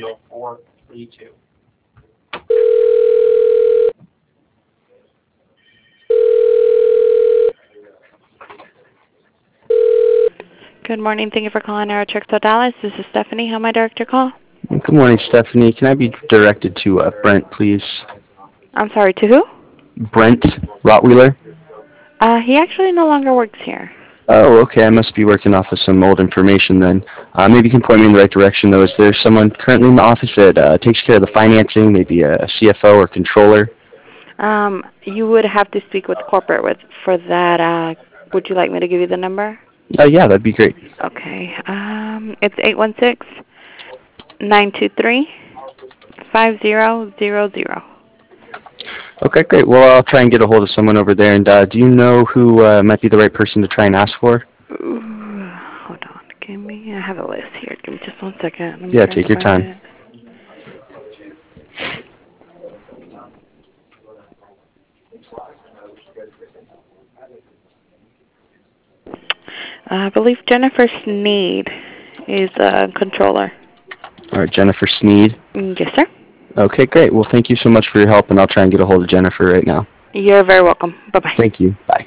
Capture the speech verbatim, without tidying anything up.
zero four three two. Good morning. Thank you for calling Aerotrix Dallas. This is Stephanie. How may I direct your call? Good morning, Stephanie. Can I be directed to uh, Brent, please? I'm sorry, to who? Brent Rottweiler? Uh, he actually no longer works here. Oh, okay. I must be working off of some old information then. Uh, maybe you can point me in the right direction, though. Is there someone currently in the office that uh, takes care of the financing, maybe a C F O or controller? Um, you would have to speak with corporate with for that. Uh, would you like me to give you the number? Oh, yeah, that'd be great. Okay. Um, it's eight one six, nine two three, five zero zero zero. Okay, great. Well, I'll try and get a hold of someone over there. And uh, do you know who uh, might be the right person to try and ask for? Hold on. Give me, I have a list here. Give me just one second. Let me Yeah, try take to your find time. it. I believe Jennifer Sneed is a controller. All right, Jennifer Sneed. Mm, Yes, sir. Okay, great. Well, thank you so much for your help, and I'll try and get a hold of Jennifer right now. You're very welcome. Bye-bye. Thank you. Bye.